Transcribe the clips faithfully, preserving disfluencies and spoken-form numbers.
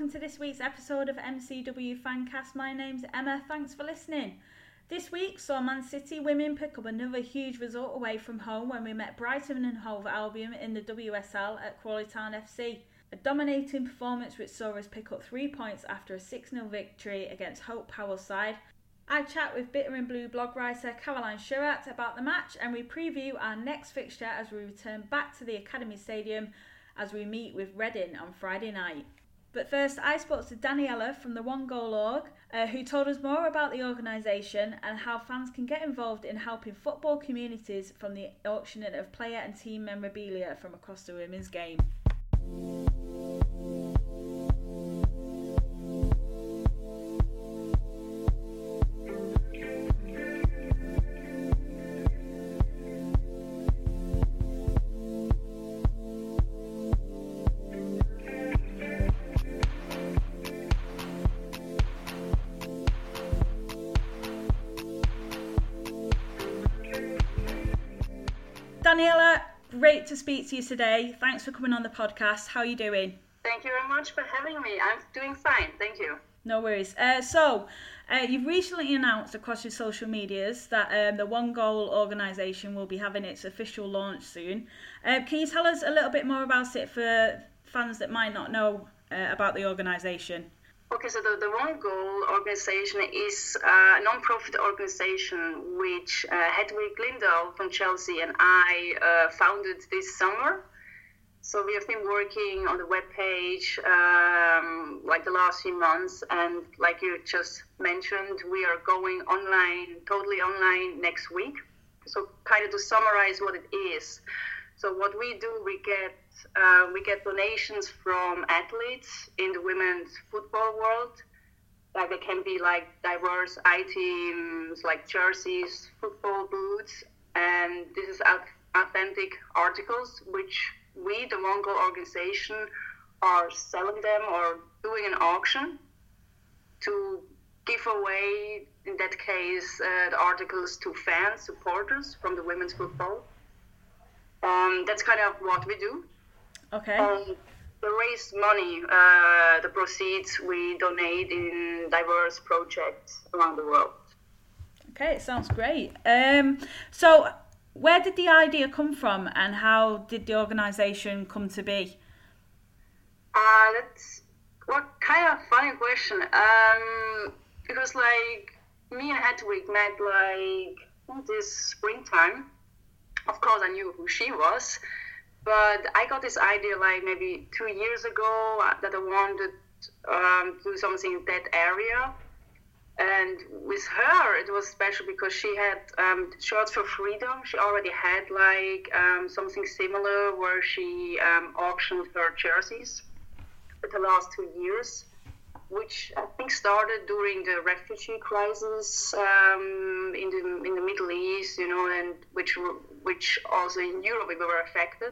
welcome to this week's episode of M C W Fancast. My name's Emma, thanks for listening. This week saw Man City women pick up another huge result away from home when we met Brighton and Hove Albion in the W S L at Crawley Town F C. A dominating performance which saw us pick up three points after a six nil victory against Hope Powell's side. I chat with Bitter and Blue blog writer Caroline Sherratt about the match, and we preview our next fixture as we return back to the Academy Stadium as we meet with Reading on Friday night. But first, I spoke to Daniela from the One Goal Org, uh, who told us more about the organisation and how fans can get involved in helping football communities from the auctioning of player and team memorabilia from across the women's game. Daniela, great to speak to you today. Thanks for coming on the podcast. How are you doing? Thank you very much for having me. I'm doing fine. Thank you. No worries. Uh, so, uh, you've recently announced across your social medias that um, the One Goal organisation will be having its official launch soon. Uh, can you tell us a little bit more about it for fans that might not know uh, about the organisation? Okay, so the, the One Goal organization is a non-profit organization which uh, Hedwig Lindahl from Chelsea and I uh, founded this summer. So we have been working on the webpage um, like the last few months, and like you just mentioned, we are going online, totally online next week. So kind of to summarize what it is. So what we do, we get uh, we get donations from athletes in the women's football world. Like they can be like diverse items, like jerseys, football boots, and this is authentic articles which we, the One Goal organization, are selling them or doing an auction to give away, in that case, uh, the articles to fans, supporters from the women's football. Um, that's kind of what we do. Okay. Um, the raise money, uh, the proceeds we donate in diverse projects around the world. Okay, it sounds great. Um, so, where did the idea come from, and how did the organisation come to be? Uh, that's what kind of funny question. Um, because like me and Hedwig met like this springtime. Of course, I knew who she was, but I got this idea like maybe two years ago that I wanted um, to do something in that area. And with her, it was special because she had um, Shirts for Freedom. She already had like um, something similar where she um, auctioned her jerseys for the last two years, which I think started during the refugee crisis um, in the in the Middle East, you know, and which which also in Europe we were affected.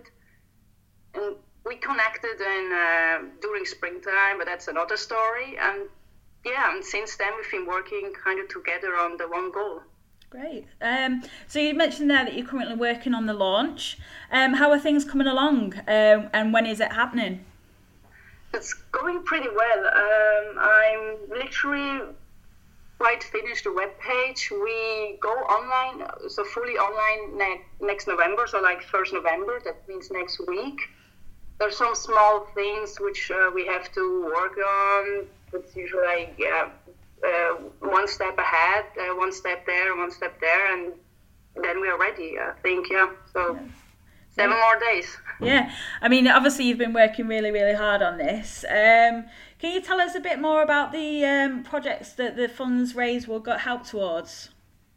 And we connected in, uh, during springtime, but that's another story. And yeah, and since then we've been working kind of together on the One Goal. Great. Um, so you mentioned there that you're currently working on the launch. Um, how are things coming along, um, and when is it happening? It's going pretty well. Um, I'm literally quite finished the webpage. We go online, so fully online ne- next November, so like first November, that means next week. There's some small things which uh, we have to work on. It's usually like yeah, uh, one step ahead, uh, one step there, one step there, and then we are ready, I think, yeah. So yeah. Seven yeah. more days. Yeah, I mean, obviously you've been working really, really hard on this. Um, can you tell us a bit more about the um, projects that the funds raised will go help towards?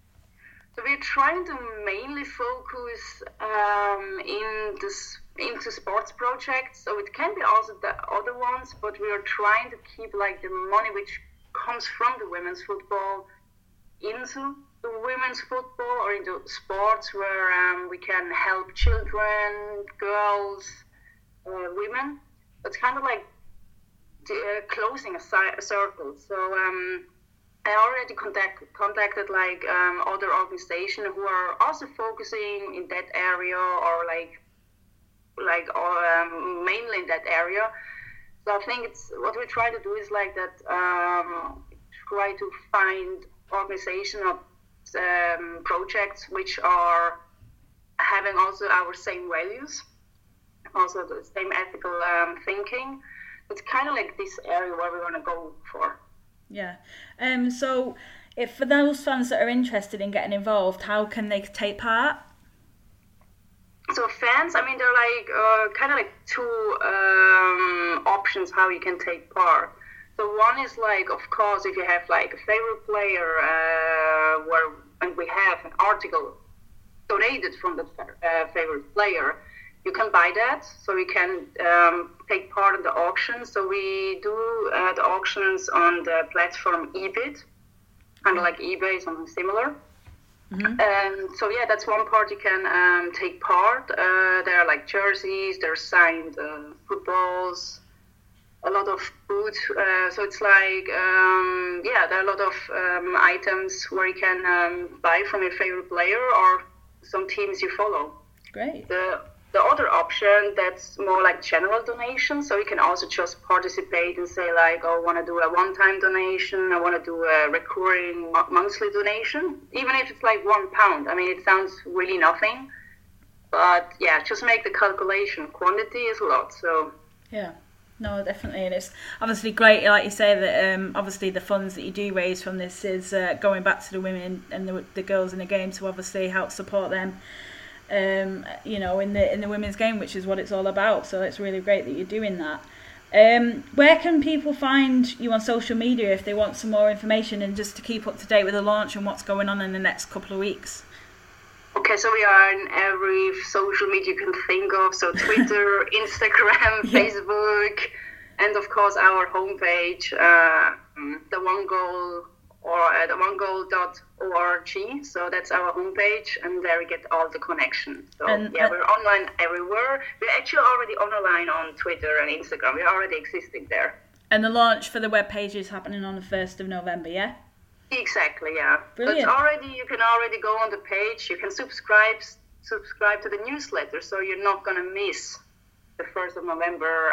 So we're trying to mainly focus um, in this, into sports projects. So it can be also the other ones, but we are trying to keep like the money which comes from the women's football into the women's football or into sports where um, we can help children, girls, uh, women. It's kind of like uh, closing a, ci- a circle. So um, I already contact, contacted like um, other organizations who are also focusing in that area or like like um, mainly in that area. So I think it's what we try to do is like that. Um, try to find organizational um, projects which are having also our same values, also the same ethical um, thinking. It's kind of like this area where we want to go for. Yeah. Um. So, if for those fans that are interested in getting involved, how can they take part? So fans, I mean, there are like uh, kind of like two um, options how you can take part. So one is like, of course, if you have like a favorite player, uh, where and we have an article donated from the uh, favorite player, you can buy that. So you can um, take part in the auction. So we do uh, the auctions on the platform eBid, kind of like eBay, something similar. Mm-hmm. And so yeah, that's one part you can um, take part. Uh, there are like jerseys, there are signed uh, footballs, a lot of food. Uh, so it's like um, yeah, there are a lot of um, items where you can um, buy from your favorite player or some teams you follow. Great. The the other option, that's more like general donation. So you can also just participate and say like, oh, I want to do a one-time donation. I want to do a recurring monthly donation, even if it's like one pound. I mean, it sounds really nothing, but yeah, just make the calculation. Quantity is a lot. So yeah. No, definitely, and it's obviously great, like you say, that um, obviously the funds that you do raise from this is uh, going back to the women and the, the girls in the game to obviously help support them, um, you know, in the in the women's game, which is what it's all about. So it's really great that you're doing that. Um, where can people find you on social media if they want some more information and just to keep up to date with the launch and what's going on in the next couple of weeks? Okay, so we are in every social media you can think of, so Twitter, Instagram, yeah. Facebook, and of course our homepage, uh, the one goal or uh, the one goal dot org. So that's our homepage, and there we get all the connections. So and, yeah, uh, we're online everywhere. We're actually already online on Twitter and Instagram. We're already existing there. And the launch for the webpage is happening on the first of November, yeah? Exactly, yeah. Brilliant. But already you can already go on the page. You can subscribe subscribe to the newsletter, so you're not gonna miss the first of November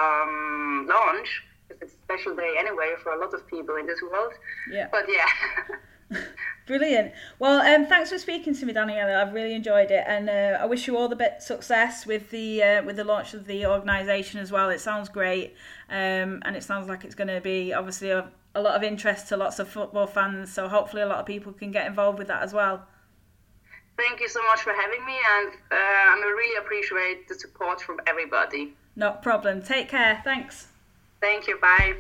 um, launch. Because it's a special day anyway for a lot of people in this world. Yeah. But yeah. Brilliant. Well, um, thanks for speaking to me, Daniela. I've really enjoyed it, and uh, I wish you all the best success with the uh, with the launch of the organisation as well. It sounds great, um, and it sounds like it's going to be obviously a, a lot of interest to lots of football fans. So hopefully, a lot of people can get involved with that as well. Thank you so much for having me, and uh, I really appreciate the support from everybody. No problem. Take care. Thanks. Thank you. Bye.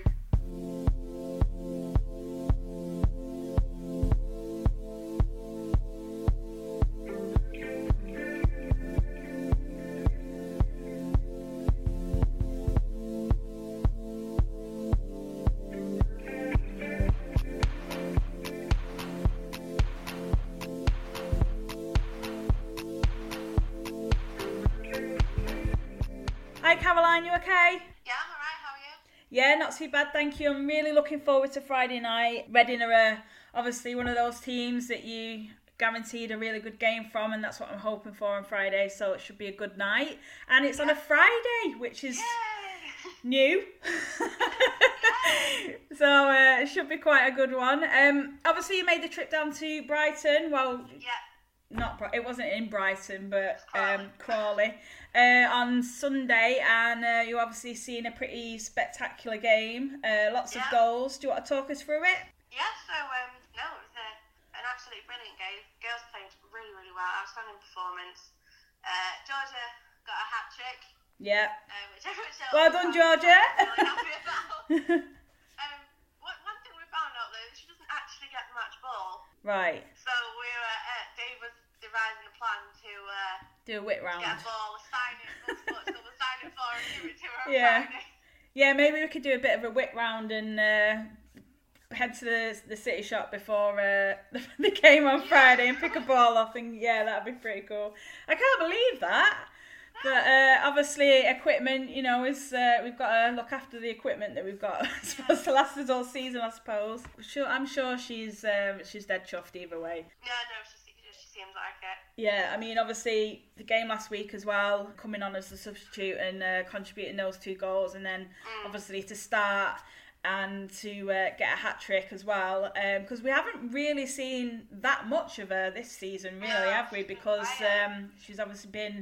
Hi Caroline, you okay? Yeah, I'm alright, how are you? Yeah, not too bad, thank you. I'm really looking forward to Friday night. Reading are uh, obviously one of those teams that you guaranteed a really good game from, and that's what I'm hoping for on Friday, so it should be a good night. And it's yeah. on a Friday, which is Yay! new. So uh, it should be quite a good one. Um, obviously you made the trip down to Brighton. Well, yeah. Not it wasn't in Brighton, but um, Crawley uh, on Sunday, and uh, you obviously seen a pretty spectacular game. Uh, lots yeah. of goals. Do you want to talk us through it? Yeah. So um, no, it was a, an absolutely brilliant game. Girls played really, really well. Outstanding performance. Uh, Georgia got a hat trick. Yeah. Uh, which, which well done, Georgia. I'm really happy about. um, one, one thing we found out though, she doesn't actually get the match ball. Right. So we were, uh, Dave was devising a plan to uh, do a whip round. Get a ball, sign it, go to Portugal, we'll sign it for her and give it to her on yeah. Friday. Yeah, maybe we could do a bit of a whip round and uh, head to the the city shop before uh, the game on Friday and pick a ball off, and yeah, that'd be pretty cool. I can't believe that. But uh, obviously, equipment, you know, is uh, we've got to look after the equipment that we've got. It's supposed to last us all season, I suppose. Sure, I'm sure she's um, she's dead chuffed either way. Yeah, no, she, she seems like it. Yeah, I mean, obviously, the game last week as well, coming on as a substitute and uh, contributing those two goals, and then mm. obviously to start and to uh, get a hat-trick as well, because um, we haven't really seen that much of her this season, really, no, have we? Because um, she's obviously been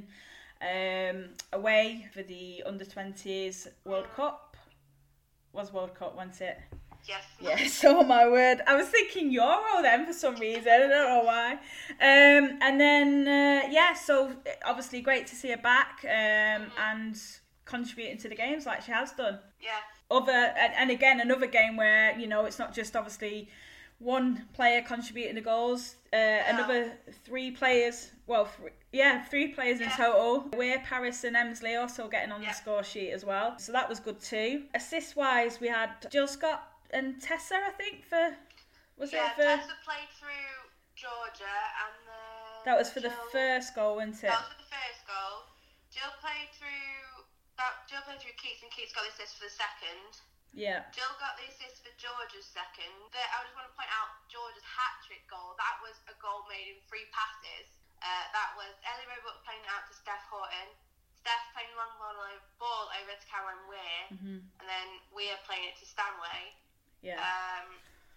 um, away for the under twenties World mm. Cup. Was World Cup, wasn't it? Yes. Yes, oh my word. I was thinking Euro then for some reason. I don't know why. Um, and then, uh, yeah, so obviously great to see her back um, mm-hmm. and contributing to the games like she has done. Yeah. Other and, and again, another game where, you know, it's not just obviously one player contributing the goals. Uh, yeah. Another three players, well, th- yeah, three players yeah. in total. We're Paris and Emsley also getting on yeah. the score sheet as well. So that was good too. Assist-wise, we had Jill Scott and Tessa, I think, for was yeah, it for Tessa played through Georgia, and then that was for Jill, the first goal, wasn't it? That was for the first goal. Jill played through that. Jill played through Keats, and Keats got the assist for the second. Yeah. Jill got the assist for Georgia's second. The, I just want to point out Georgia's hat trick goal. That was a goal made in three passes. Uh, that was Ellie Roebuck playing it out to Steph Horton. Steph playing long ball over, ball over to Caroline Weir, mm-hmm. and then Weir playing it to Stanway. Yeah. Um,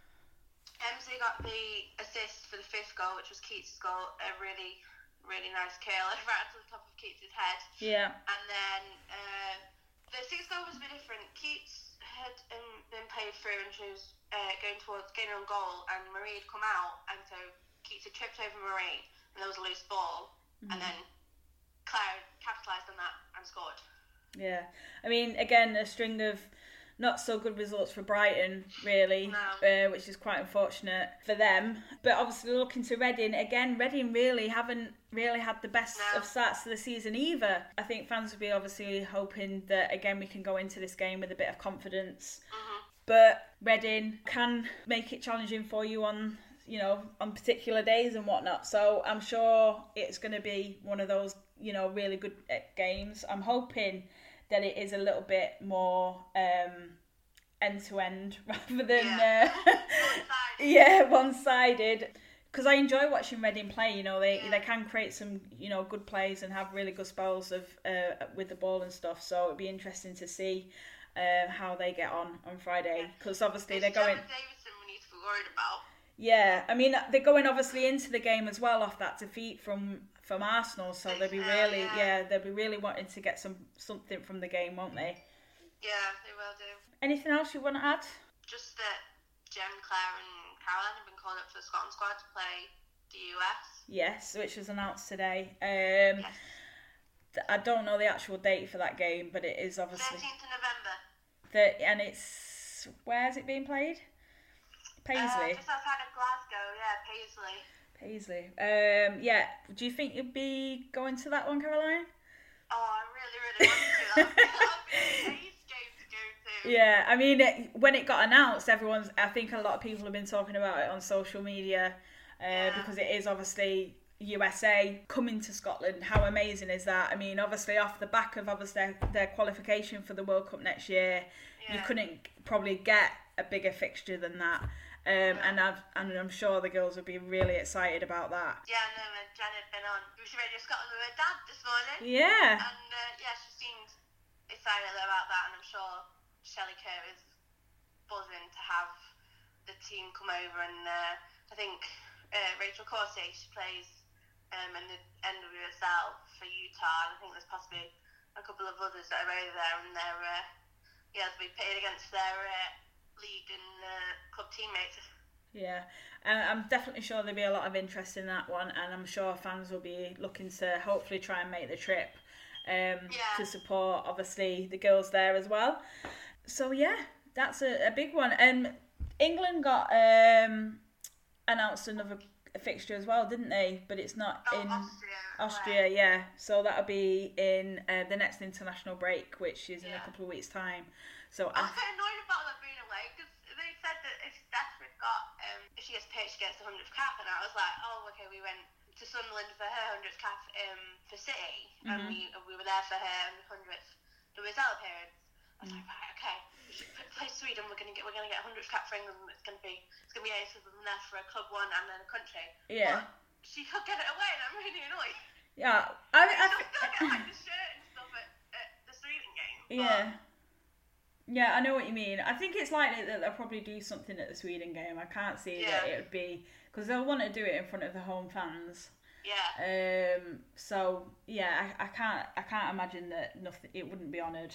Emsley got the assist for the fifth goal, which was Keats' goal. A really, really nice curl right to the top of Keats' head. Yeah. And then uh, the sixth goal was a bit different. Keats had um, been played through, and she was uh, going towards getting on goal, and Marie had come out, and so Keats had tripped over Marie, and there was a loose ball, mm-hmm. and then Claire capitalised on that and scored. Yeah, I mean, again, a string of not so good results for Brighton, really, no. uh, which is quite unfortunate for them. But obviously looking to Reading, again, Reading really haven't really had the best no. of starts to the season either. I think fans will be obviously hoping that, again, we can go into this game with a bit of confidence. Mm-hmm. But Reading can make it challenging for you on, you know, on particular days and whatnot. So I'm sure it's going to be one of those, you know, really good games. I'm hoping that it is a little bit more um, end-to-end rather than yeah, uh, one-sided. yeah, one-sided. Because I enjoy watching Reading play. You know, they yeah. they can create some, you know, good plays and have really good spells of uh, with the ball and stuff. So it'd be interesting to see uh, how they get on on Friday. Because obviously it's they're going. Gemma Davison we need to be worried about. Yeah, I mean they're going obviously into the game as well off that defeat from. From Arsenal, so they'll be really, yeah. yeah, they'll be really wanting to get some something from the game, won't they? Yeah, they will do. Anything else you want to add? Just that Jem, Claire, and Caroline have been called up to the Scotland squad to play the U S. Yes, which was announced today. Um, yes. I don't know the actual date for that game, but it is obviously thirteenth of November. The, and it's where's it being played? Paisley. Uh, just outside of Glasgow, yeah, Paisley. Paisley. Um, yeah. Do you think you'd be going to that one, Caroline? Oh, I really, really want to. That would be a nice game to go to. Yeah, I mean, it, when it got announced, everyone's. I think a lot of people have been talking about it on social media uh, yeah. because it is obviously U S A coming to Scotland. How amazing is that? I mean, obviously off the back of obviously their, their qualification for the World Cup next year, yeah. you couldn't probably get a bigger fixture than that. Um, and, I've, and I'm sure the girls will be really excited about that. Yeah, no, and Jen had been on She Radio Scotland with her dad this morning. Yeah. And uh, yeah, she seemed excited about that, and I'm sure Shelley Kerr is buzzing to have the team come over. And uh, I think uh, Rachel Corsie, she plays um, in the N W S L for Utah, and I think there's possibly a couple of others that are over there, and they're uh, yeah, they'll be pitted against their uh, league and uh, club teammates. Yeah, uh, I'm definitely sure there'll be a lot of interest in that one, and I'm sure fans will be looking to hopefully try and make the trip um, yeah. to support obviously the girls there as well. So yeah, that's a, a big one. And um, England got um, announced another fixture as well, didn't they? But it's not oh, in Austria. Austria, right. yeah. So that'll be in uh, the next international break, which is in yeah. a couple of weeks' time. So I was quite annoyed about that being away, because they said that if Steph had got, um, if she gets pitched, she gets the hundredth cap, and I was like, oh, okay, we went to Sunderland for her hundredth cap um, for City, mm-hmm. and we we were there for her hundredth W S L appearance. I was mm. like, right, okay, we should play Sweden. We're gonna get we're gonna get a hundredth cap for England. It's gonna be it's gonna be ace because we're there for a club one and then a country. Yeah. But she could get it away, and I'm really annoyed. Yeah, I, I, She'll still get like the shirt and stuff at, at the Sweden game. Yeah. Yeah, I know what you mean. I think it's likely that they'll probably do something at the Sweden game. I can't see Yeah. that it would be, because they'll want to do it in front of the home fans. Yeah. Um. So yeah, I, I can't I can't imagine that nothing it wouldn't be honoured.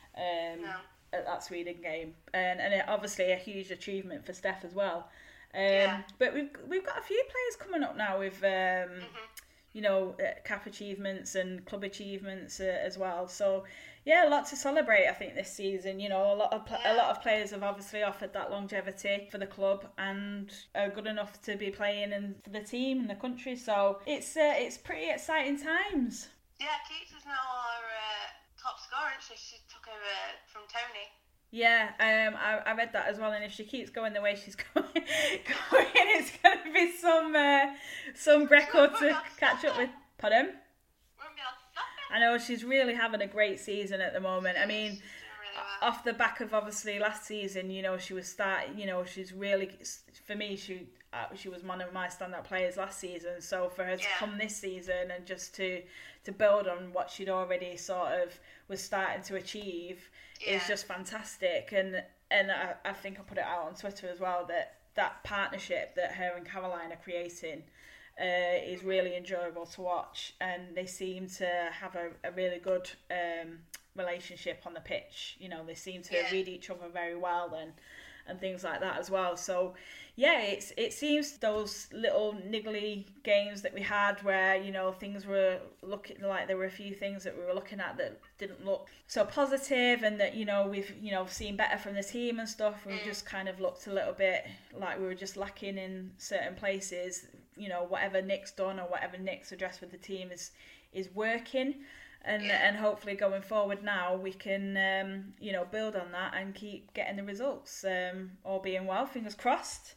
Um. No. At that Sweden game, and and it, obviously a huge achievement for Steph as well. Um. Yeah. But we've we've got a few players coming up now with um. Mm-hmm. You know, uh, C A F achievements and club achievements uh, as well. So, yeah, a lot to celebrate. I think this season. You know, a lot of pl- Yeah. a lot of players have obviously offered that longevity for the club and are good enough to be playing in for the team and the country. So it's uh, it's pretty exciting times. Yeah, Keats is now our uh, top scorer, so she took over from Tony. Yeah, um, I, I read that as well, and if she keeps going the way she's going, going it's going to be some uh, some record to catch up with. Pardon? Won't be able to stop it. I know she's really having a great season at the moment. I mean, She's doing really well. off the back of obviously last season, you know, she was starting. You know, she's really, for me, she uh, she was one of my standout players last season. So for her to Yeah. come this season and just to to build on what she'd already sort of was starting to achieve is Yeah. just fantastic. And and I, I think I put it out on Twitter as well that that partnership that her and Caroline are creating uh, is really enjoyable to watch, and they seem to have a, a really good um, relationship on the pitch. You know, they seem to Yeah. read each other very well and and things like that as well. So yeah, it's it seems those little niggly games that we had where, you know, things were looking like there were a few things that we were looking at that didn't look so positive, and that, you know, we've, you know, seen better from the team and stuff. We Mm. just kind of looked a little bit like we were just lacking in certain places. You know, whatever Nick's done or whatever Nick's addressed with the team is is working. And Yeah. and hopefully going forward now we can um, you know, build on that and keep getting the results. Um, all being well, fingers crossed.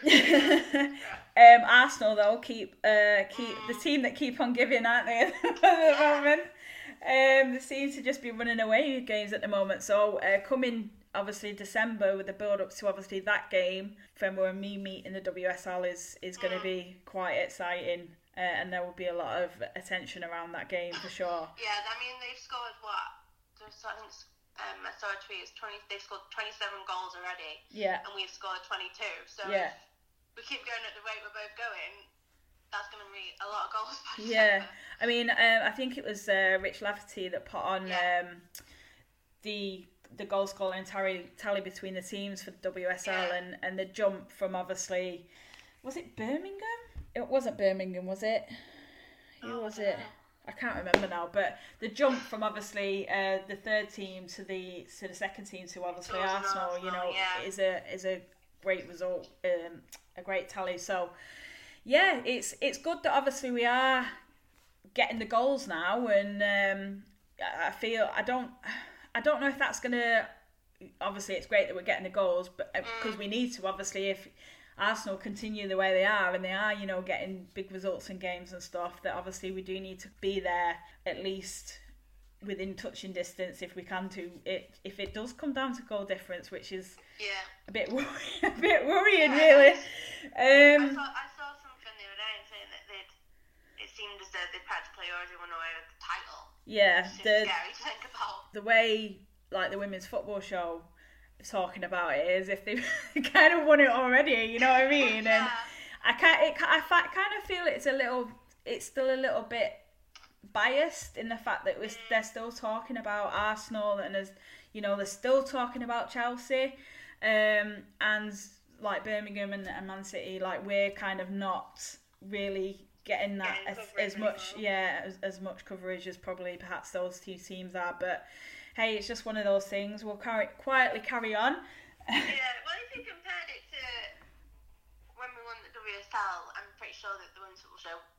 um, Arsenal though keep uh, keep the team that keep on giving, aren't they, at the moment? Um, they seem to just be running away with games at the moment. So uh, coming obviously December with the build up to obviously that game from where me meeting the W S L is is going to be quite exciting. Uh, and there will be a lot of attention around that game for sure. Yeah, I mean, they've scored what? There's, I think it's, um, I saw a tweet, it's twenty, they've scored twenty-seven goals already, Yeah, and we've scored twenty-two. So yeah, if we keep going at the rate we're both going, that's going to be a lot of goals by yeah. December. I mean, um, I think it was uh, Rich Lafferty that put on Yeah. um, the the goal scoring tally, tally between the teams for the W S L, Yeah. and, and the jump from obviously, was it Birmingham? It wasn't Birmingham, was it? Who Oh, I was don't it? know. I can't remember now, but the jump from obviously uh, the third team to the to the second team to obviously Towards Arsenal, you Arsenal, know, yeah. is a is a great result, um, a great tally. So yeah, it's it's good that obviously we are getting the goals now, and um, I feel I don't I don't know if that's gonna. Obviously, it's great that we're getting the goals, but because Mm. we need to, obviously, if Arsenal continue the way they are, and they are, you know, getting big results in games and stuff, that obviously we do need to be there at least within touching distance if we can to. It if it does come down to goal difference, which is Yeah. a bit worry, a bit worrying, Yeah. really. I Um, saw, I saw something the other day and saying that they'd, it seemed as though they'd practically already won away with the title. yeah, It's just the scary to think about. the way like the women's football show is talking about it is if they've kind of won it already. You know what I mean? And Yeah. I can't. It, I fa- kind of feel it's a little. It's still a little bit biased in the fact that we're, they're still talking about Arsenal, and as you know, they're still talking about Chelsea, um, and like Birmingham and, and Man City. Like we're kind of not really getting that Getting as, coverage as much. anymore. Yeah, as, as much coverage as probably perhaps those two teams are, but. Hey, it's just one of those things. We'll carry, quietly carry on. Yeah, well, if you compared it to when we won the W S L, I'm pretty sure that the women's football show,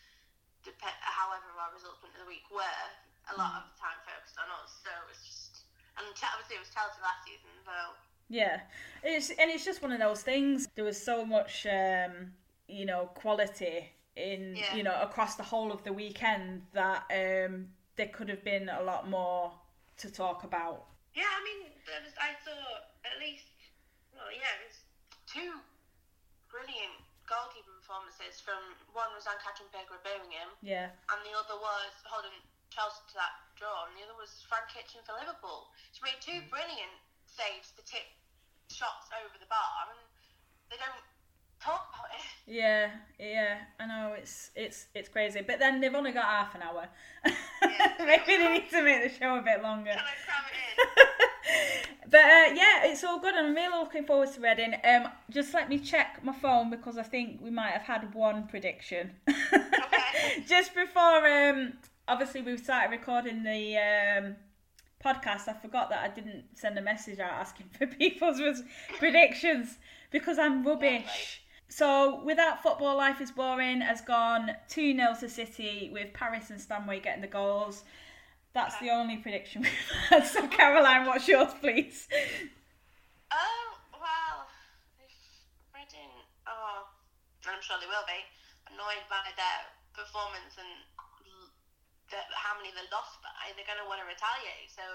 dep- however our results went of the week, were a lot of the time focused on us. So it's just, and Ch- obviously it was Chelsea last season, so. Yeah, it's and it's just one of those things. There was so much, um, you know, quality in Yeah. you know across the whole of the weekend that um, there could have been a lot more to talk about. Yeah, I mean, there was, I saw at least, well, yeah, it was two brilliant goalkeeping performances performances from, one was Doncaster and Berger at Birmingham, Yeah. and the other was holding Chelsea to that draw, and the other was Frank Kitchen for Liverpool. She made two brilliant saves to tip shots over the bar, and they don't talk about it. Yeah, yeah, I know, it's it's it's crazy. But then they've only got half an hour. Yeah. Maybe they need to make the show a bit longer. Can I cram it in? But uh, yeah, it's all good. I'm really looking forward to Reading. Um, just let me check my phone because I think we might have had one prediction. Okay. Just before, um, obviously we started recording the um, podcast, I forgot that I didn't send a message out asking for people's predictions because I'm rubbish. So, Without Football, Life is Boring has gone two nil to City with Paris and Stanway getting the goals. That's Okay. the only prediction we've had. So, Caroline, what's yours, please? Oh, well, if Reading, oh, and I'm sure they will be, annoyed by their performance and l- the, how many they lost by, they're going to want to retaliate. So,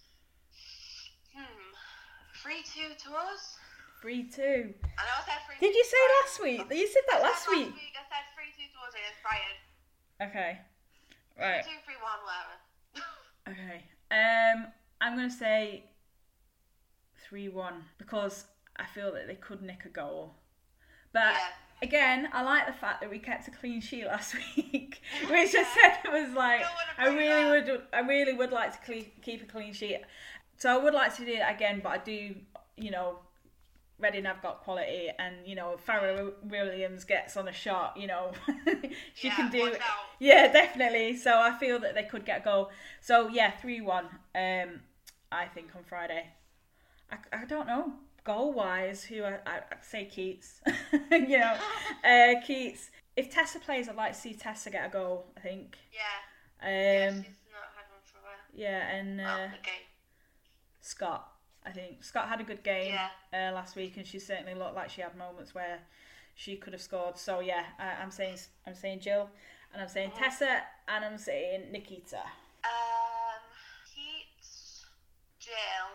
hmm, three two to us? three two. I know I said three Did two you to say Brighton. last week? You said that I said last week? I said three two to us against Brighton. Okay. Right. three two, three one, whatever. Okay. Um, I'm going to say three one because I feel that they could nick a goal. But Yeah. again, I like the fact that we kept a clean sheet last week, which I said was like, Don't wanna I bring really that. would, I really would like to cle- keep a clean sheet. So I would like to do it again, but I do, you know, Reading have got quality, and you know, Farrah Williams gets on a shot, you know, she Yeah, can do watch it. out. Yeah, definitely. So I feel that they could get a goal. So yeah, three one. Um, I think on Friday. I, I don't know goal wise who I I I'd say Keats. You know, uh, Keats. If Tessa plays, I'd like to see Tessa get a goal. I think. Yeah. yeah, Um, she's not had one for a while. yeah, and Oh, uh, okay. Scott. I think Scott had a good game Yeah. uh, last week, and she certainly looked like she had moments where she could have scored. So yeah, I, I'm saying I'm saying Jill, and I'm saying Mhm. Tessa, and I'm saying Nikita. Um, Keats, Jill.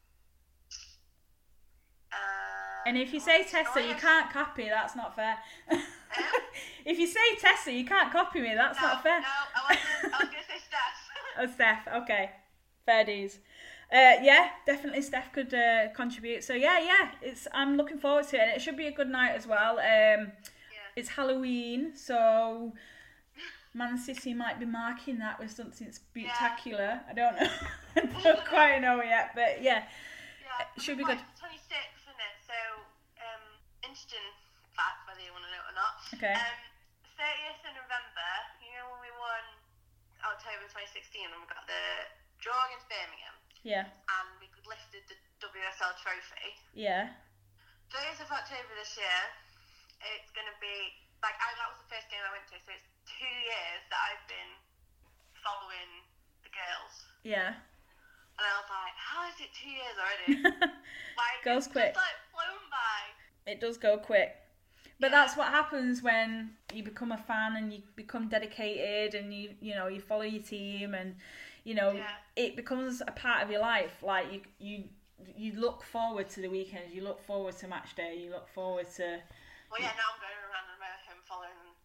Uh, And if you say oh, Tessa, oh, you yes. can't copy. That's not fair. Eh? If you say Tessa, you can't copy me. That's No, not fair. no, I was, I was going to say Steph. Oh, Steph. Okay, fair dues. Uh, yeah, definitely Steph could uh, contribute. So yeah, yeah, it's I'm looking forward to it, and it should be a good night as well. Um, Yeah. it's Halloween, so Man City might be marking that with something spectacular. I don't know, I don't quite know yet, but yeah, Yeah, It should I mean, be good. like, It's twenty-six, isn't it? So, um, interesting fact, whether you want to know it or not. Okay. Um, thirtieth of November, you know when we won October twenty sixteen and we got the draw against Birmingham yeah, and we lifted the W S L trophy. yeah, thirtieth of October this year, it's going to be, like, I, that was the first game I went to, so it's two years that I've been following the girls. yeah. And I was like, how is it two years already? Like, Goes it's quick. just, like, flown by. It does go quick. But Yeah. that's what happens when you become a fan and you become dedicated and you you know you follow your team and you know Yeah. it becomes a part of your life. Like you you you look forward to the weekends, you look forward to match day, you look forward to. Well, yeah, now I'm going around America and following them.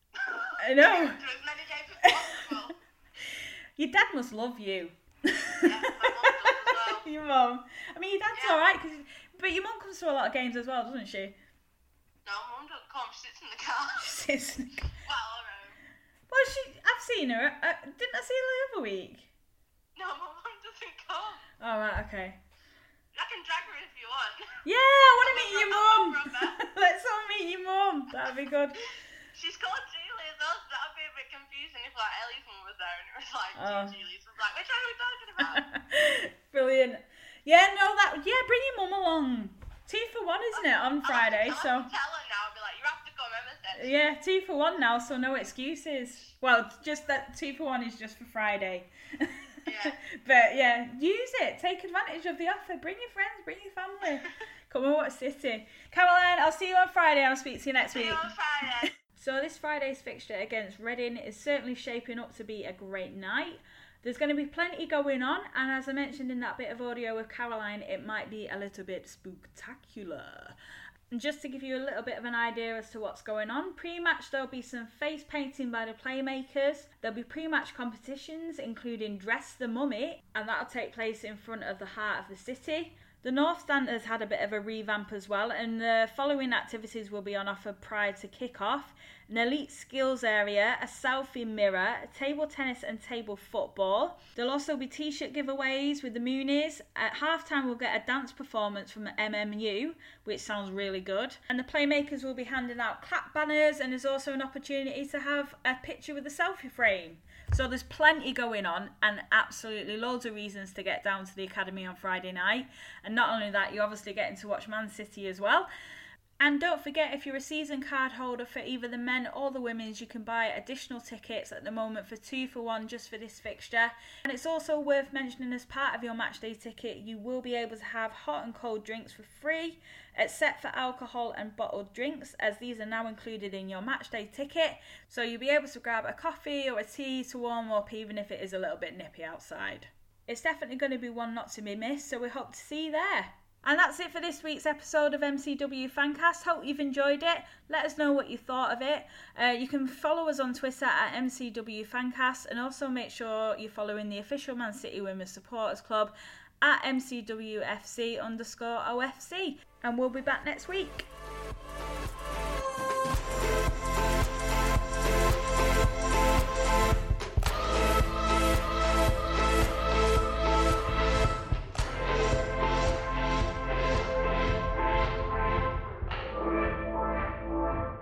I know. To as many games as possible. Your dad must love you. Yeah, my mum does as well. Your mum. I mean, your dad's Yeah. alright, cause, but your mum comes to a lot of games as well, doesn't she? No, mum doesn't come, she sits in the car. She sits in the- Well, alright. well, she. I've seen her. Uh, didn't I see her the other week? No, my mum doesn't come. Oh right, okay. I can drag her if you want. Yeah, I want to meet your I'll mum. rub her. Let's all meet your mum. That'd be good. She's called Julie as well, so that'd be a bit confusing if like Ellie's mum was there and it was like Oh. two Julies. I was like, which one are we talking about? Brilliant. Yeah, no, that. Yeah, bring your mum along. Two for one, isn't it, on Friday? I'll So have to tell her now, I'll be like, you have to come ever since. yeah, two for one now. So no excuses. Well, just that two for one is just for Friday. Yeah. But yeah, use it. Take advantage of the offer. Bring your friends. Bring your family. Come and watch City. Caroline, I'll see you on Friday. I'll speak to you next See week. you on Friday. So this Friday's fixture against Reading is certainly shaping up to be a great night. There's going to be plenty going on, and as I mentioned in that bit of audio with Caroline, it might be a little bit spooktacular. And just to give you a little bit of an idea as to what's going on, pre-match there'll be some face painting by the playmakers. There'll be pre-match competitions including Dress the Mummy, and that'll take place in front of the heart of the city. The North Stand has had a bit of a revamp as well, and the following activities will be on offer prior to kick-off. An elite skills area, a selfie mirror, table tennis and table football. There'll also be t-shirt giveaways with the Moonies. At halftime we'll get a dance performance from M M U, which sounds really good. And the playmakers will be handing out clap banners, and there's also an opportunity to have a picture with a selfie frame. So there's plenty going on and absolutely loads of reasons to get down to the Academy on Friday night. And not only that, you're obviously getting to watch Man City as well. And don't forget, if you're a season card holder for either the men or the women's, you can buy additional tickets at the moment for two for one just for this fixture. And it's also worth mentioning, as part of your matchday ticket, you will be able to have hot and cold drinks for free, except for alcohol and bottled drinks, as these are now included in your matchday ticket. So you'll be able to grab a coffee or a tea to warm up, even if it is a little bit nippy outside. It's definitely going to be one not to be missed, so we hope to see you there. And that's it for this week's episode of M C W Fancast. Hope you've enjoyed it. Let us know what you thought of it. Uh, you can follow us on Twitter at M C W Fancast, and also make sure you're following the official Man City Women's Supporters Club at M C W F C underscore O F C. And we'll be back next week.